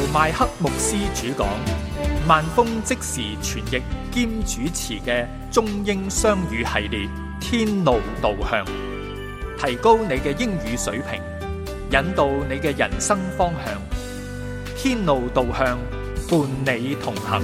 麥克牧師主講，萬峰即時傳譯兼主持嘅中英雙語系列《天路導向》，提高你嘅英語水平，引導你嘅人生方向。天路導向，伴你同行。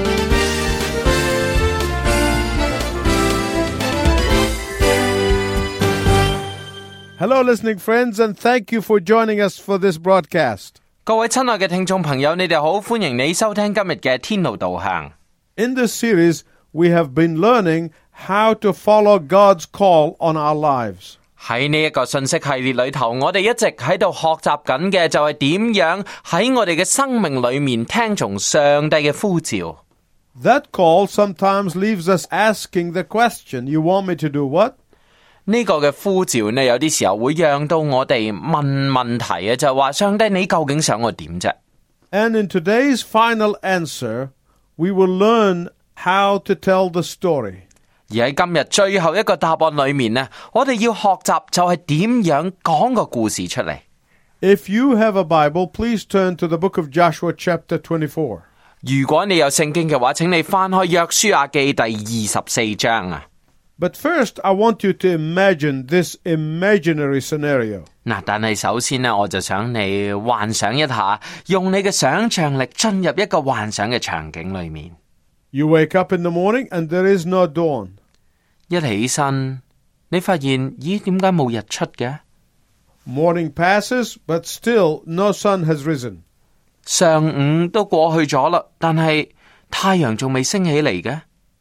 Hello, listening friends, and thank you for joining us for this broadcast. 各位親愛嘅聽眾朋友，你哋好，歡迎你收聽今日嘅天路導向。 In this series, we have been learning how to follow God's call on our lives. 喺呢一個信息系列裏頭，我哋一直喺度學習緊嘅就係點樣喺我哋嘅生命裏面聽從上帝嘅呼召。 That call sometimes leaves us asking the question, you want me to do what? 呢個嘅呼召呢，有啲時候會讓到我哋問問題啊，就係話上帝你究竟想我點啫？ And in today's final answer, we will learn how to tell the story. 而喺今日最後一個答案裏面呢，我哋要學習就係點樣講個故事出嚟。 If you have a Bible, please turn to the book of Joshua chapter 24. 如果你有聖經嘅話，請你翻開約書亞記第24章啊。 But first, I want you to imagine this imaginary scenario. 嗱，但係首先呢，我就想你幻想一下，用你嘅想象力進入一個幻想嘅場景裏面。 You wake up in the morning and there is no dawn. 一起身，你發現，咦，點解冇日出嘅？ Morning passes, but still no sun has risen. 上午都過去咗啦，但係太陽仲未升起嚟嘅。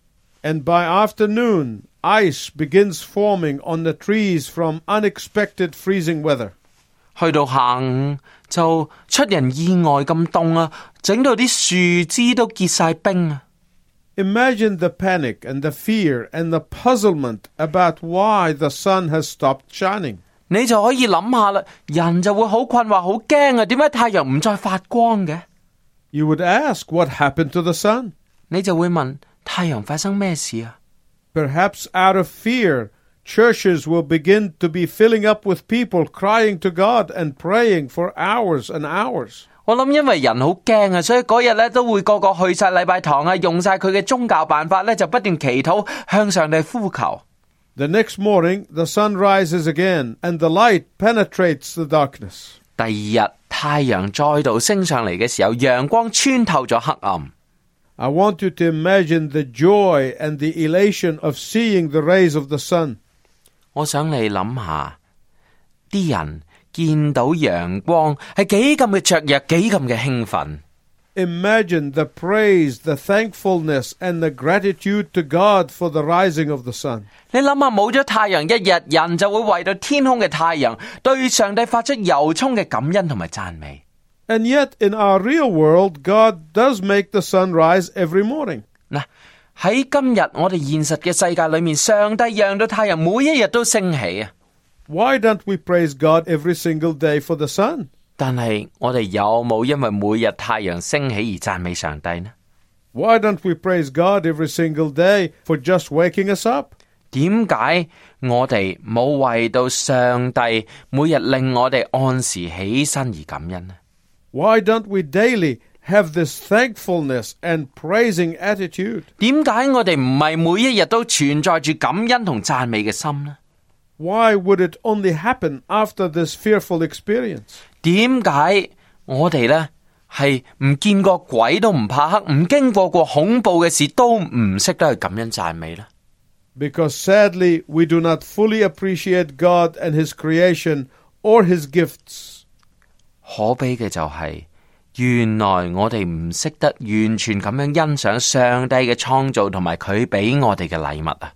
And by afternoon, ice begins forming on the trees from unexpected freezing weather. 去到下午就出人意外咁凍啊，整到啲樹枝都結晒冰啊。 Imagine the panic and the fear and the puzzlement about why the sun has stopped shining. 你就可以諗下啦，人就會好困惑、好驚啊，點解太陽唔再發光嘅？ You would ask, what happened to the sun? 你就會問，太陽發生咩事啊？ Perhaps out of fear, churches will begin to be filling up with people crying to God and praying for hours and hours. 我諗因為人好驚啊，所以嗰日咧都會個個去晒禮拜堂啊，用晒佢嘅宗教辦法咧，就不斷祈禱向上帝呼求。 The next morning, the sun rises again, and the light penetrates the darkness. 第二日太陽再度升上嚟嘅時候，陽光穿透咗黑暗。 I want you to imagine the joy and the elation of seeing the rays of the sun. 我想你諗下，啲人見到陽光係幾咁嘅雀躍，幾咁嘅興奮。 Imagine the praise, the thankfulness, and the gratitude to God for the rising of the sun. 你諗下，冇咗太陽一日，人就會為到天空嘅太陽對上帝發出由衷嘅感恩同埋讚美。 And yet, in our real world, God does make the sun rise every morning. 嗱，喺今日我哋現實嘅世界裏面，上帝讓到太陽每一日都升起啊。 Why don't we praise God every single day for the sun? 但係我哋有冇因為每日太陽升起而讚美上帝呢？ Why don't we praise God every single day for just waking us up? 點解我哋冇為到上帝每日令我哋按時起身而感恩呢？ Why don't we daily have this thankfulness and praising attitude? 點解我哋唔係每一日都存在住感恩同讚美嘅心呢？ Why would it only happen after this fearful experience? 點解我哋呢係唔見過鬼都唔怕黑，唔經過恐怖嘅事都唔識得去感恩讚美呢？ Because sadly, we do not fully appreciate God and His creation or His gifts. 可悲嘅就係，原來我哋唔識得完全咁樣欣賞上帝嘅創造同埋佢俾我哋嘅禮物啊！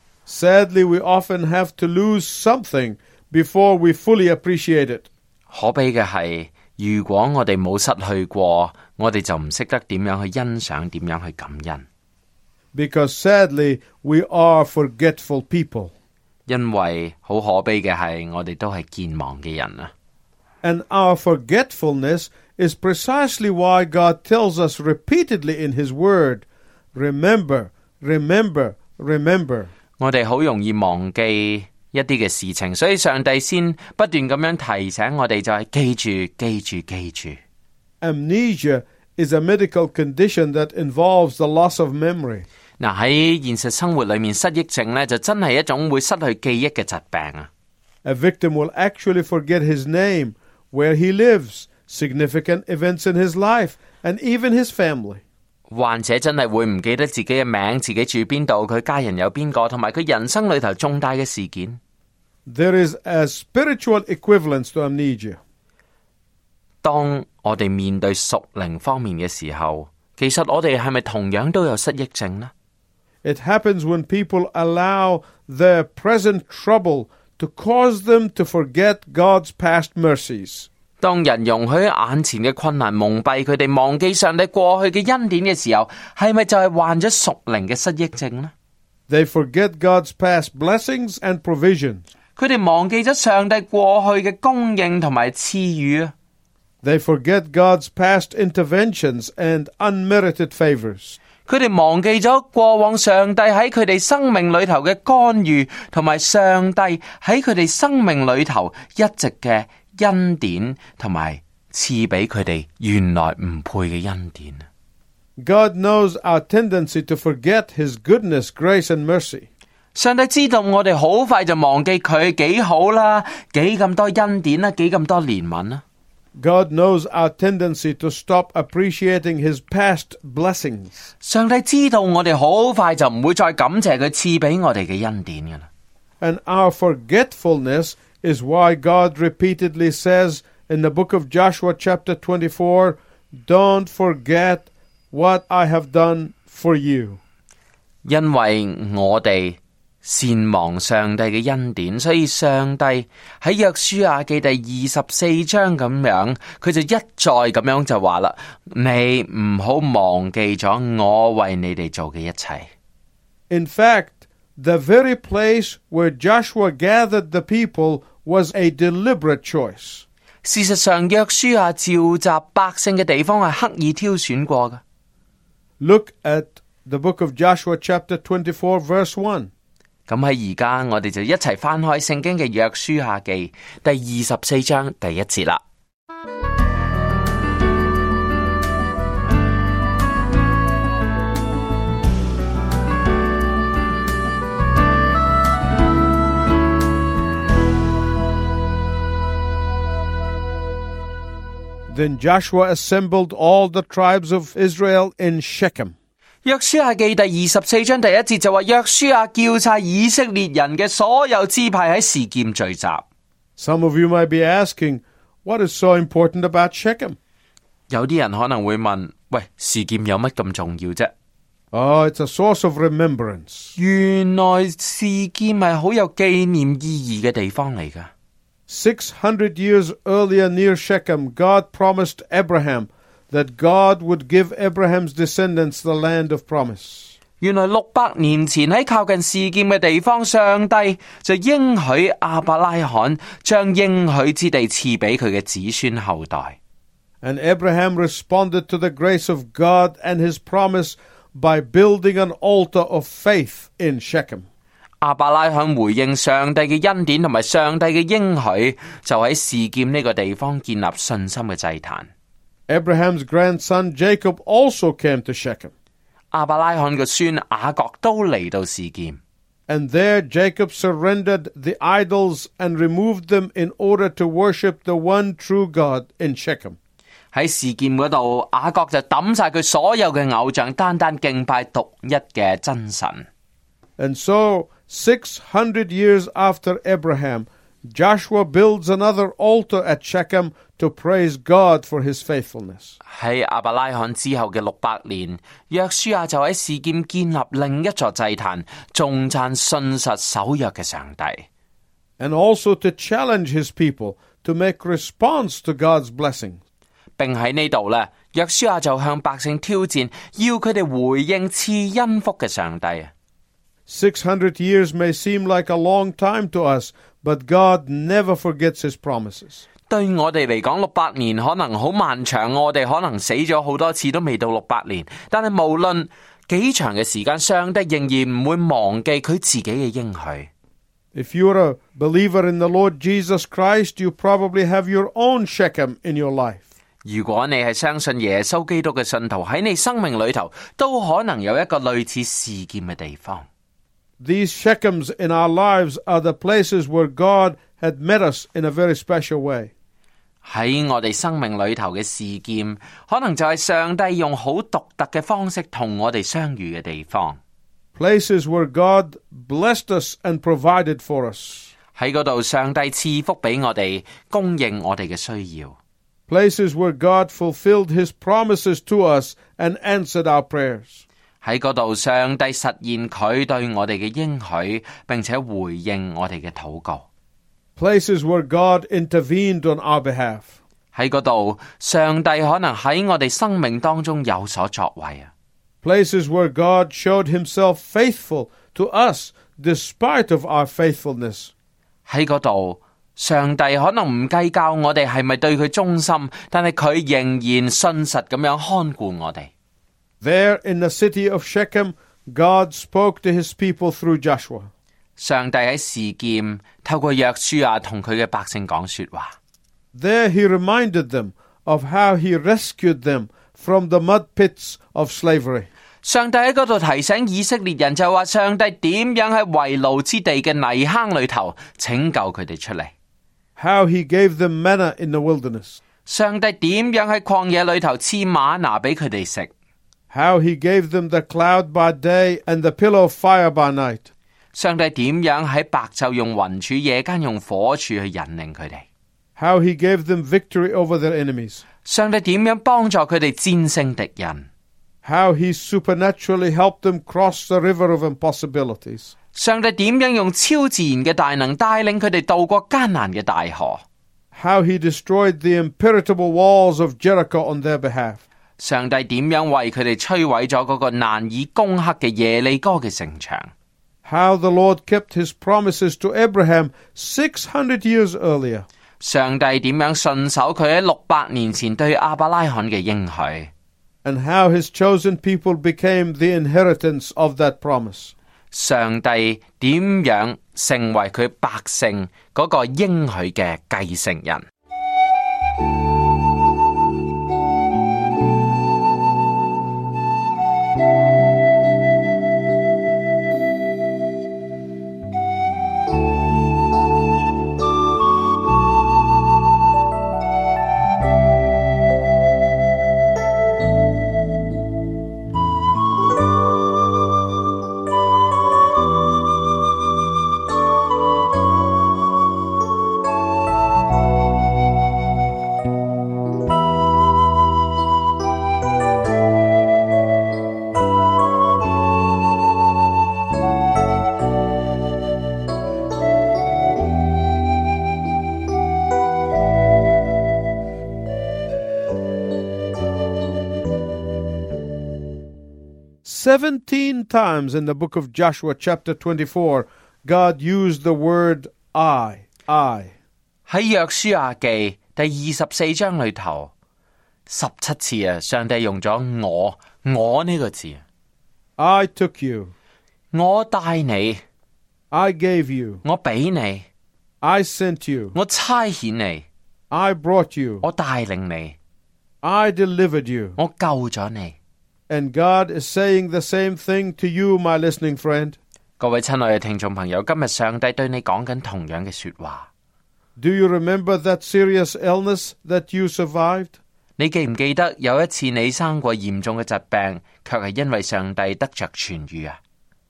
Sadly, we often have to lose something before we fully appreciate it. 可悲嘅係，如果我哋冇失去過，我哋就唔識得點樣去欣賞，點樣去感恩。 Because sadly, we are forgetful people. 因為好可悲嘅係，我哋都係健忘嘅人啊！ And our forgetfulness is precisely why God tells us repeatedly in His Word, remember, remember, remember. 我哋好容易忘記一啲嘅事情，所以上帝先不斷咁樣提醒我哋，就係記住，記住，記住。 Amnesia is a medical condition that involves the loss of memory. 嗱，喺現實生活裏面，失憶症呢就真係一種會失去記憶嘅疾病啊！ A victim will actually forget his name, where he lives, significant events in his life, and even his family. 患者真係會唔記得自己嘅名、自己住邊度、佢家人有邊個，同埋佢人生裏頭重大嘅事件。 There is a spiritual equivalence to amnesia. 當我哋面對屬靈方面嘅時候，其實我哋係咪同樣都有失憶症呢？ It happens when people allow their present trouble to cause them to forget God's past mercies. 當人容許眼前嘅困難蒙蔽佢哋，忘記上帝過去嘅恩典嘅時候，係咪就係患咗屬靈嘅失憶症呢？ They forget God's past blessings and provisions. 佢哋忘記咗上帝過去嘅供應同埋賜予啊！ They forget God's past interventions and unmerited favors. 佢哋忘記咗過往上帝喺佢哋生命裏頭嘅干預，同埋上帝喺佢哋生命裏頭一直嘅恩典，同埋賜俾佢哋原來唔配嘅恩典。 God knows our tendency to forget His goodness, grace, and mercy. 上帝知道我哋好快就忘記佢幾好啦，幾咁多恩典啦，幾咁多憐憫啦。 God knows our tendency to stop appreciating His past blessings. 上帝知道我哋好快就唔會再感謝佢賜俾我哋嘅恩典㗎啦。 And our forgetfulness is why God repeatedly says in the book of Joshua chapter 24, "Don't forget what I have done for you." 因為我哋善忘上帝嘅恩典，所以上帝喺約書亞記第24章咁樣，佢就一再咁樣就話啦：你唔好忘記咗我為你哋做嘅一切。 In fact, the very place where Joshua gathered the people was a deliberate choice. 事實上，約書亞召集百姓嘅地方係刻意挑選過嘅。 Look at the book of Joshua chapter 24 verse 1. 咁喺而家，我哋就一齊翻開聖經嘅約書亞記第24章第1節啦。 Then Joshua assembled all the tribes of Israel in Shechem. 約書亞記第24章第1節就話，約書亞叫晒以色列人嘅所有支派喺示劍聚集。 Some of you might be asking, what is so important about Shechem? 有啲人可能會問，喂，示劍有乜咁重要啫？ Oh, it's a source of remembrance. 原來示劍係好有紀念意義嘅地方嚟㗎。 600 years earlier near Shechem, God promised Abraham that God would give Abraham's descendants the land of promise. 原來600年前喺靠近示劍嘅地方，上帝就應許亞伯拉罕將應許之地賜俾佢嘅子孫後代。 And Abraham responded to the grace of God and his promise by building an altar of faith in Shechem. 亞伯拉罕回應上帝嘅恩典同埋上帝嘅應許，就喺示劍呢個地方建立信心嘅祭壇。 Abraham's grandson Jacob also came to Shechem. 亞伯拉罕嘅孫雅各都嚟到示劍。 And there Jacob surrendered the idols and removed them in order to worship the one true God in Shechem. 喺示劍嗰度，雅各就抌晒佢所有嘅偶像，單單敬拜獨一嘅真神。 And so, 600 years after Abraham, Joshua builds another altar at Shechem to praise God for his faithfulness. 喺亞伯拉罕之後嘅600年，約書亞就喺示劍建立另一座祭壇，頌讚信實守約嘅上帝。 And also to challenge his people to make response to God's blessings. 並喺呢度呢，約書亞就向百姓挑戰，要佢哋回應賜恩福嘅上帝。 600 years may seem like a long time to us, but God never forgets his promises. 對我哋嚟講，600年可能好漫長，我哋可能死咗好多次都未到600年。但係無論幾長嘅時間，上帝仍然唔會忘記佢自己嘅應許。 If you're a believer in the Lord Jesus Christ, you probably have your own Shechem in your life. 如果你係相信耶穌基督嘅信徒，喺你生命裏頭都可能有一個類似示劍嘅地方。 These Shechems in our lives are the places where God had met us in a very special way. 喺我哋生命裏頭嘅示劍，可能就係上帝用好獨特嘅方式同我哋相遇嘅地方。 Places where God blessed us and provided for us. 喺嗰度，上帝賜福俾我哋，供應我哋嘅需要。 Places where God fulfilled His promises to us and answered our prayers. 喺嗰度，上帝實現佢對我哋嘅應許，並且回應我哋嘅禱告。 Places where God intervened on our behalf. 喺嗰度，上帝可能喺我哋生命當中有所作為啊。 Places where God showed Himself faithful to us despite of our faithfulness. 喺嗰度，上帝可能唔計較我哋係咪對佢忠心，但係佢仍然信實咁樣看顧我哋。 There in the city of Shechem, God spoke to His people through Joshua. 上帝喺示劍透過約書亞同佢嘅百姓講說話。 There He reminded them of how He rescued them from the mud pits of slavery. 上帝喺嗰度提醒以色列人就話，上帝點樣喺為奴之地嘅泥坑裏頭拯救佢哋出嚟。 How He gave them manna in the wilderness. 上帝點樣喺曠野裏頭賜嗎哪俾佢哋食。 How He gave them the cloud by day and the pillar of fire by night. 上帝點樣喺白晝用雲柱，夜間用火柱去引領佢哋。 How He gave them victory over their enemies. 上帝點樣幫助佢哋戰勝敵人。 How He supernaturally helped them cross the river of impossibilities. 上帝點樣用超自然嘅大能帶領佢哋渡過艱難嘅大河。 How He destroyed the impenetrable walls of Jericho on their behalf. 上帝點樣為佢哋摧毀咗嗰個難以攻克嘅耶利哥嘅城牆。 How the Lord kept His promises to Abraham 600 years earlier. 上帝點樣信守佢喺600年前對亞伯拉罕嘅應許。 And how His chosen people became the inheritance of that promise. 上帝點樣成為佢百姓嗰個應許嘅繼承人。 17 times in the book of Joshua chapter 24, God used the word I. 喺約書亞記第24章裏頭，17次啊，上帝用咗我呢個字。 I took you. 我帶你， I gave you. 我俾你， I sent you. 我差遣你， I brought you. 我帶領你， I delivered you. 我救咗你。 And God is saying the same thing to you, my listening friend. 各位親愛嘅聽眾朋友，今日上帝對你講緊同樣嘅說話。 Do you remember that serious illness that you survived? 你記唔記得有一次你生過嚴重嘅疾病，卻係因為上帝得着痊癒啊？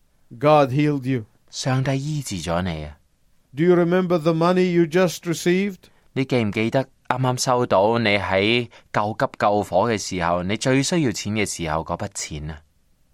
God healed you. 上帝醫治咗你啊！ Do you remember the money you just received? 你記唔記得啱啱收到你喺救急救火嘅時候，你最需要錢嘅時候嗰筆錢啊？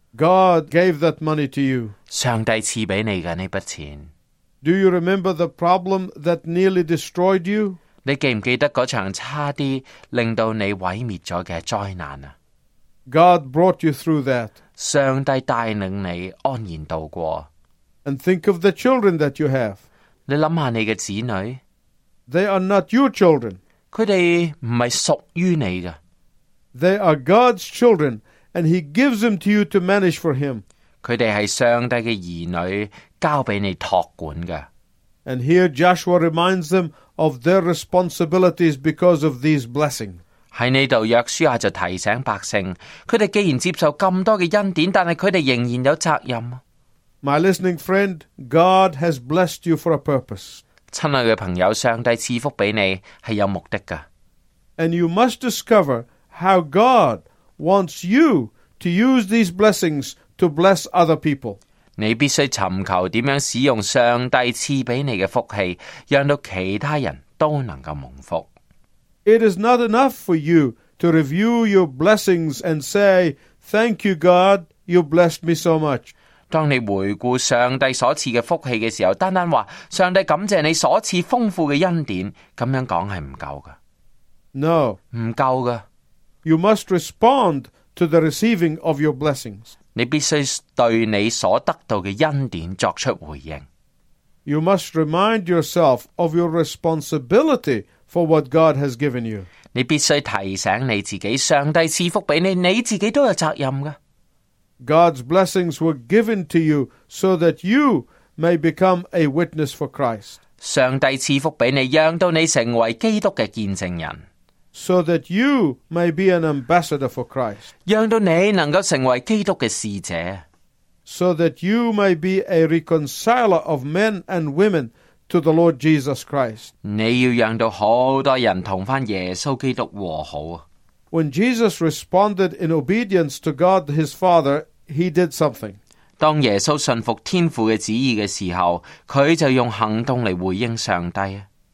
God gave that money to you. 上帝賜俾你嘅呢筆錢。 Do you remember the problem that nearly destroyed you? 你記唔記得嗰場差啲令到你毀滅咗嘅災難啊？ God brought you through that. 上帝帶領你安然度過。 And think of the children that you have. 你諗下你嘅子女， They are not your children. 佢哋唔係屬於你嘅， They are God's children, and He gives them to you to manage for Him. 佢哋係上帝嘅兒女，交俾你託管嘅。 And here Joshua reminds them of their responsibilities because of these blessings. 喺呢度，約書亞就提醒百姓，佢哋既然接受咁多嘅恩典，但係佢哋仍然有責任。 My listening friend, God has blessed you for a purpose. 親愛嘅朋友，上帝賜福俾你係有目的㗎。 And you must discover how God wants you to use these blessings to bless other people. 你必須尋求點樣使用上帝賜俾你嘅福氣，讓到其他人都能夠蒙福。 It is not enough for you to review your blessings and say, "Thank you, God, you blessed me so much." 當你回顧上帝所賜嘅福氣嘅時候，單單話上帝感謝你所賜豐富嘅恩典，咁樣講係唔夠㗎。 No. 唔夠㗎。 You must respond to the receiving of your blessings. 你必須對你所得到嘅恩典作出回應。 You must remind yourself of your responsibility for what God has given you. 你必須提醒你自己，上帝賜福俾你，你自己都有責任㗎。 God's blessings were given to you so that you may become a witness for Christ. 上帝賜福俾你，讓到你成為基督嘅見證人。 So that you may be an ambassador for Christ. 讓到你能夠成為基督嘅使者。 So that you may be a reconciler of men and women to the Lord Jesus Christ. 你要讓到好多人同返耶穌基督和好。 When Jesus responded in obedience to God his Father, he did something. 當耶穌信服天父嘅旨意嘅時候，佢就用行動嚟回應上帝。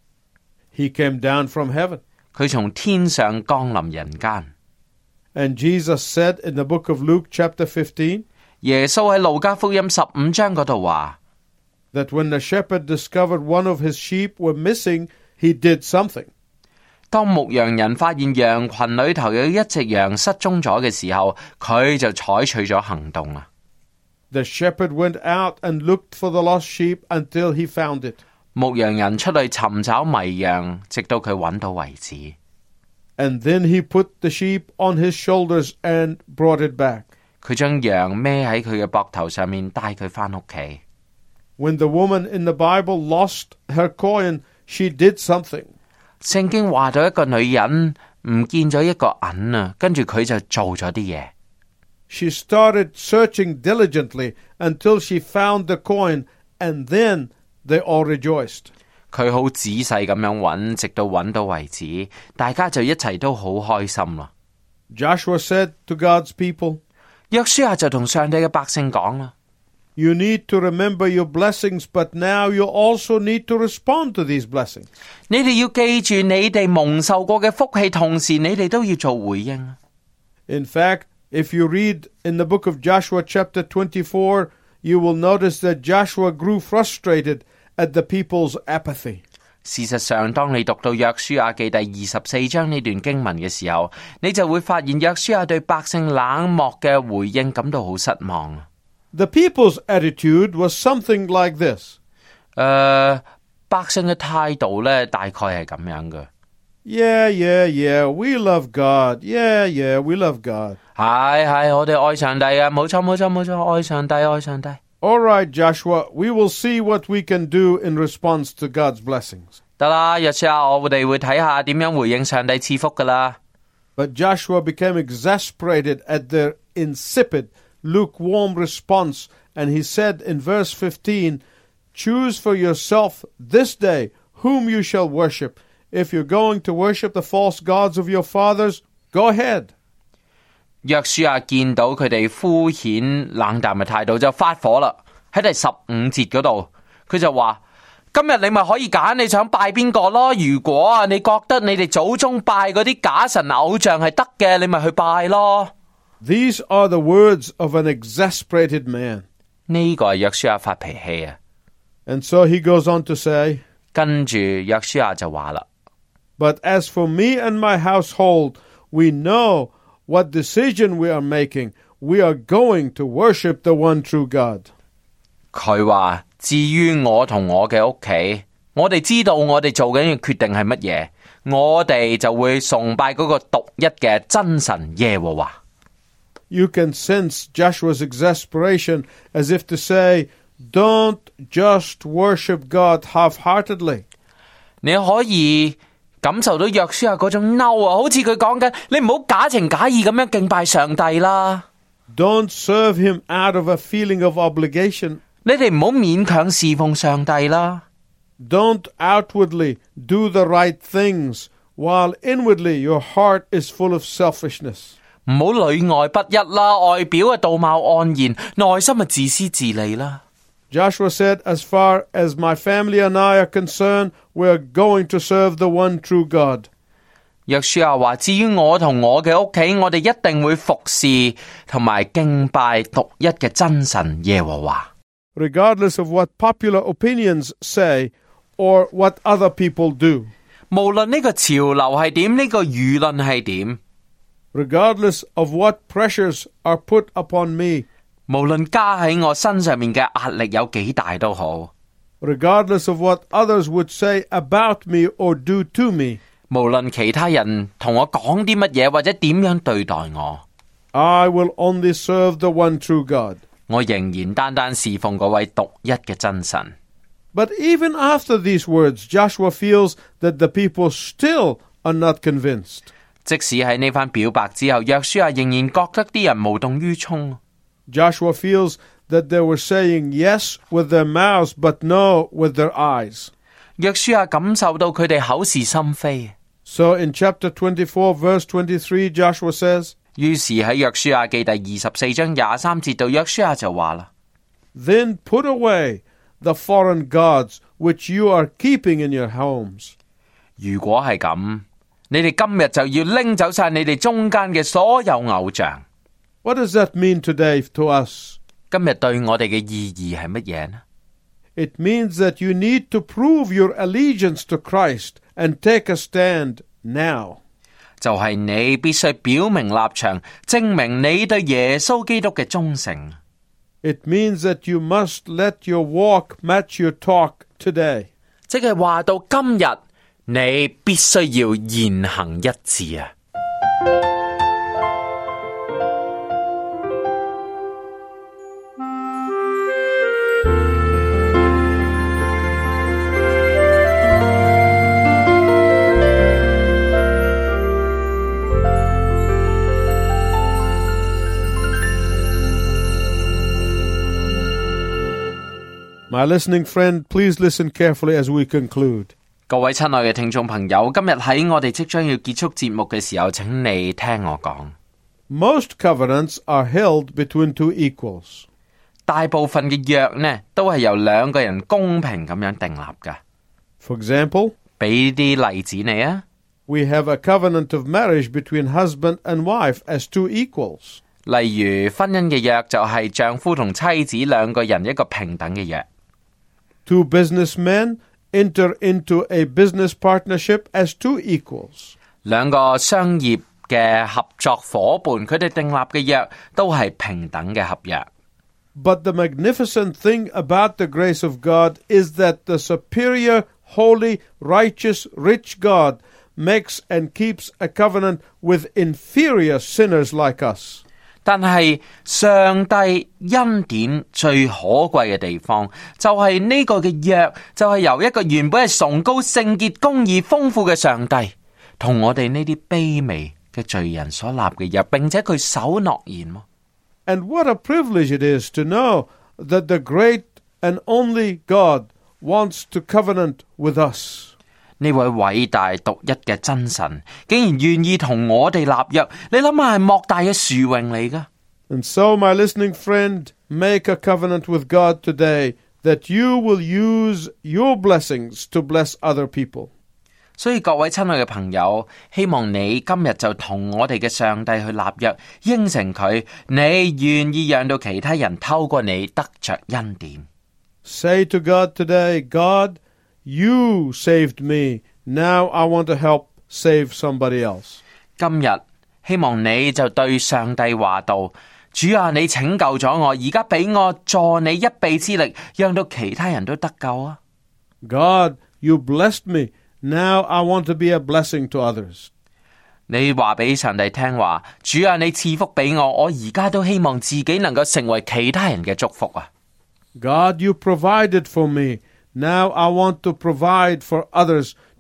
He came down from heaven. 佢從天上降臨人間。 And Jesus said in the book of Luke chapter 15, 耶穌喺路加福音15章嗰度話 that when the shepherd discovered one of his sheep were missing, he did something. 當牧羊人發現羊群裏頭有一隻羊失蹤咗嘅時候，佢就採取咗行動啦。 The shepherd went out and looked for the lost sheep until he found it. 牧羊人出去尋找迷羊，直到佢揾到為止。 And then he put the sheep on his shoulders and brought it back. 佢將羊孭喺佢嘅膊頭上面，帶佢返屋企。 When the woman in the Bible lost her coin, she did something. 聖經話到一個女人唔見咗一個銀啊，跟住佢就做咗啲嘢。 She started searching diligently until she found the coin, and then they all rejoiced. 佢好仔細咁樣揾，直到揾到為止，大家就一齊都好開心啦。 Joshua said to God's people, 約書亞就同上帝嘅百姓講啦。 You need to remember your blessings, but now you also need to respond to these blessings. 你哋要記住你哋蒙受過嘅福氣，同時你哋都要做回應。 In fact, if you read in the book of Joshua chapter 24, you will notice that Joshua grew frustrated at the people's apathy. 事實上，當你讀到約書亞記第24章呢段經文嘅時候，你就會發現約書亞對百姓冷漠嘅回應感到好失望。 The people's attitude was something like this. 百姓嘅態度呢，大概係咁樣嘅。 Yeah, we love God. Yeah, we love God. 係，我哋愛上帝啊！冇錯，愛上帝。 All right, Joshua, we will see what we can do in response to God's blessings. 得啦，約書亞，我哋會睇下點樣回應上帝賜福噶啦。 But Joshua became exasperated at their insipid, lukewarm response, and he said in verse 15, Choose for yourself this day whom you shall worship. If you're going to worship the false gods of your fathers, go ahead. 約書亞見到佢哋敷衍冷淡嘅態度，就發火啦。喺第15節嗰度，佢就話：今日你咪可以揀你想拜邊個咯。如果你覺得你哋祖宗拜嗰啲假神偶像係得嘅，你咪去拜咯。 These are the words of an exasperated man. 呢個係約書亞發脾氣啊。 And so he goes on to say, 跟住約書亞就話啦 But as for me and my household, we know what decision we are making. We are going to worship the one true God. 佢話：至於我同我嘅屋企，我哋知道我哋做緊嘅決定係乜嘢，我哋就會崇拜嗰個獨一嘅真神耶和華。 You can sense Joshua's exasperation as if to say, Don't just worship God half-heartedly. 你可以感受到約書亞嗰種嬲啊，好似佢講緊，你唔好假情假意咁樣敬拜上帝啦。 Don't serve him out of a feeling of obligation. 你哋唔好勉強侍奉上帝啦。 Don't outwardly do the right things, while inwardly your heart is full of selfishness. 唔好裏外不一啦，外表道貌岸然，內心自私自利啦。 Joshua said, as far as my family and I are concerned, we are going to serve the one true God. 約書亞話，至於我同我嘅屋企，我哋一定會服侍同埋敬拜獨一嘅真神耶和華。 Regardless of what popular opinions say or what other people do. 無論呢個潮流係點，呢個輿論係點。 Regardless of what pressures are put upon me. 無論加喺我身上面嘅壓力有幾大都好。 Regardless of what others would say about me or do to me. 無論其他人同我講啲乜嘢或者點樣對待我。 I will only serve the one true God. 我仍然單單侍奉嗰位獨一嘅真神。 But even after these words, Joshua feels that the people still are not convinced. 即使喺呢番表白之後，約書亞仍然覺得啲人無動於衷。 Joshua feels that they were saying yes with their mouths, but no with their eyes. 約書亞感受到佢哋口是心非。 So in chapter 24, verse 23, Joshua says, 於是喺約書亞記第24章23節度，約書亞就話啦 Then put away the foreign gods which you are keeping in your homes. 如果係咁，你哋今日就要拎走晒你哋中間嘅所有偶像。 What does that mean today to us? 今日對我哋嘅意義係乜嘢呢？ It means that you need to prove your allegiance to Christ and take a stand now. 就係你必須表明立場，證明你對耶穌基督嘅忠誠。 It means that you must let your walk match your talk today. 即係話到今日，你必須要言行一致啊！ My listening friend, please listen carefully as we conclude. 各位親愛嘅聽眾朋友，今日喺我哋即將要結束節目嘅時候，請你聽我講。 Most covenants are held between two equals. 大部分嘅約呢，都係由兩個人公平咁樣訂立㗎。 For example, 俾啲例子你啊。 we have a covenant of marriage between husband and wife as two equals. 例如婚姻嘅約就係丈夫同妻子兩個人一個平等嘅約。 Two businessmen enter into a business partnership as two equals. 兩個商業嘅合作夥伴，佢哋訂立嘅約都係平等嘅合約。 But the magnificent thing about the grace of God is that the superior, holy, righteous, rich God makes and keeps a covenant with inferior sinners like us. 但係上帝恩典最可貴嘅地方，就係呢個嘅約，就係由一個原本係崇高、聖潔、公義、豐富嘅上帝，同我哋呢啲卑微嘅罪人所立嘅約，並且佢守諾言。 And what a privilege it is to know that the great and only God wants to covenant with us. 呢位偉大獨一嘅真神，竟然願意同我哋立約，你諗下係莫大嘅殊榮嚟㗎。 And so, my listening friend, make a covenant with God today that you will use your blessings to bless other people. 所以各位親愛嘅朋友，希望你今日就同我哋嘅上帝去立約，應承佢，你願意讓到其他人透過你得着恩典。 Say to God today, God, you saved me. Now I want to help save somebody else. 今日希望你就對上帝話道：主啊，你拯救咗我，而家俾我助你一臂之力，讓到其他人都得救啊！ God, you blessed me. Now I want to be a blessing to others. 你話俾上帝聽話，主啊，你賜福俾我，我而家都希望自己能夠成為其他人嘅祝福啊！ God, you provided for me. Now I want to provide for others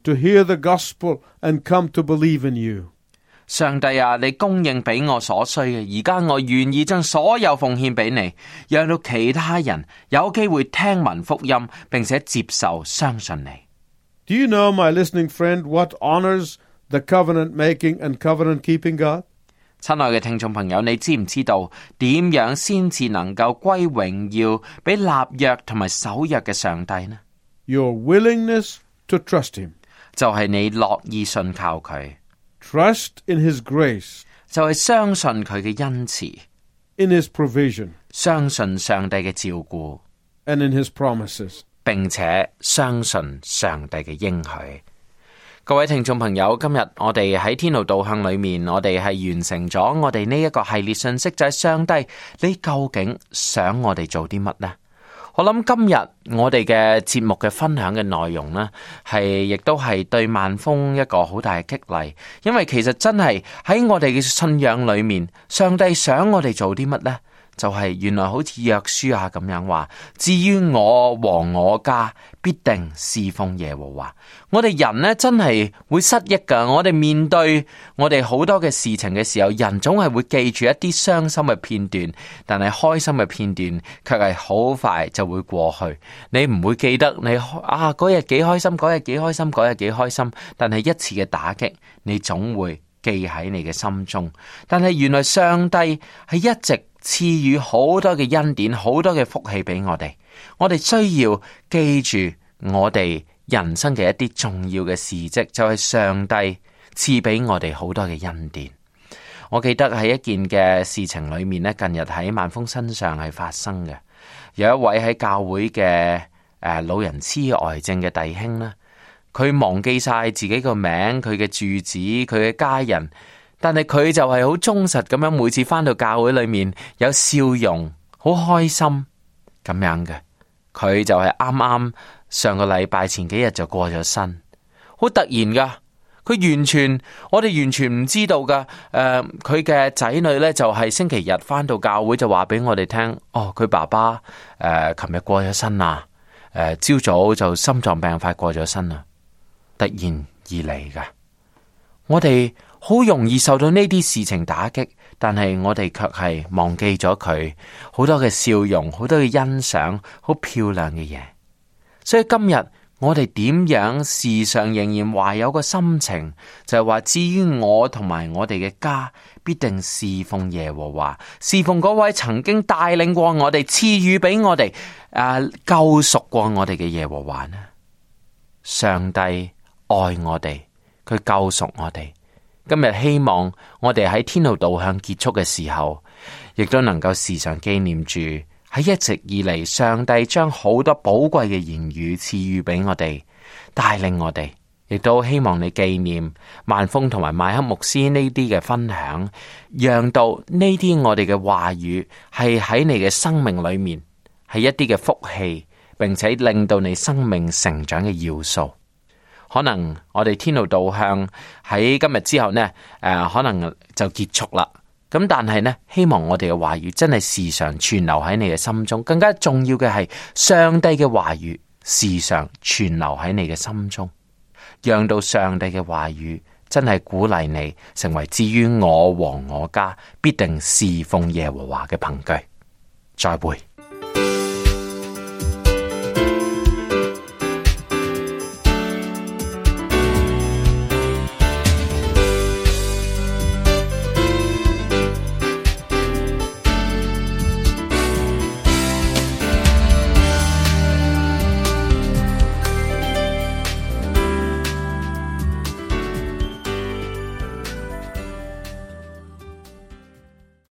to hear the gospel and come to believe in you. 上帝啊，你供應俾我所需嘅，而家我願意將所有奉獻俾你，讓到其他人有機會聽聞福音，並且接受相信你。 Do you know, my listening friend, what honors the covenant-making and covenant-keeping God? 親愛嘅聽眾朋友，你知唔知道點樣先至能夠歸榮耀俾立約同埋守約嘅上帝呢？ Your willingness to trust Him. 就係你樂意信靠佢， Trust in His grace, 就係相信佢嘅恩慈， in His provision, 相信上帝嘅照顧， and in His promises. 並且相信上帝嘅應許。各位聽眾朋友，今日我哋喺天路導向裏面，我哋係完成咗我哋呢一個系列信息，就係上帝，你究竟想我哋做啲乜呢？我諗今日我哋嘅節目嘅分享嘅內容呢，亦都係對萬峰一個好大嘅激勵，因為其實真係喺我哋嘅信仰裏面，上帝想我哋做啲乜呢？就係原來好似約書亞咁樣話，至於我和我家必定侍奉耶和華。我哋人呢，真係會失憶噶，我哋面對我哋好多嘅事情嘅時候，人總係會記住一啲傷心嘅片段，但係開心嘅片段卻係好快就會過去。你唔會記得你嗰日幾開心，嗰日幾開心，嗰日幾開心，但係一次嘅打擊，你總會記喺你嘅心中。但係原來上帝係一直賜予好多嘅恩典，好多嘅福氣俾我哋。我哋需要記住我哋人生嘅一啲重要嘅事跡，就係上帝賜俾我哋好多嘅恩典。我記得喺一件嘅事情裏面呢，近日喺萬峰身上係發生嘅。有一位喺教會嘅老人痴呆症嘅弟兄呢，佢忘記晒自己個名、佢嘅住址、佢嘅家人。但係佢就係好忠實咁樣，每次返到教會裏面有笑容，好開心咁樣嘅。佢就係啱啱上個禮拜前幾日就過咗身，好突然噶。我哋完全唔知道噶。佢嘅仔女呢，就係星期日返到教會就話俾我哋聽，佢爸爸琴日過咗身啦。朝早就心臟病發過咗身啦，突然而嚟噶。我哋好容易受到呢啲事情打擊，但係我哋卻係忘記咗佢好多嘅笑容，好多嘅欣賞，好漂亮嘅嘢。所以今日我哋點樣時常仍然懷有個心情，就係話，至於我同埋我哋嘅家，必定侍奉耶和華，侍奉嗰位曾經帶領過我哋，賜予俾我哋救贖過我哋嘅耶和華呢？上帝愛我哋，佢救贖我哋。今日希望我哋喺天路導向結束嘅時候，亦都能夠時常紀念住喺一直以嚟上帝將好多寶貴嘅言語賜予俾我哋，帶領我哋。亦都希望你紀念萬峰同埋麥克牧師呢啲嘅分享，讓到呢啲我哋嘅話語係喺你嘅生命裏面係一啲嘅福氣，並且令到你生命成長嘅要素。可能我哋天路導向喺今日之後呢，可能就結束啦。咁但係呢，希望我哋嘅話語真係時常存留喺你嘅心中。更加重要嘅係上帝嘅話語時常存留喺你嘅心中，讓到上帝嘅話語真係鼓勵你成為至於我和我家必定侍奉耶和華嘅憑據。再會。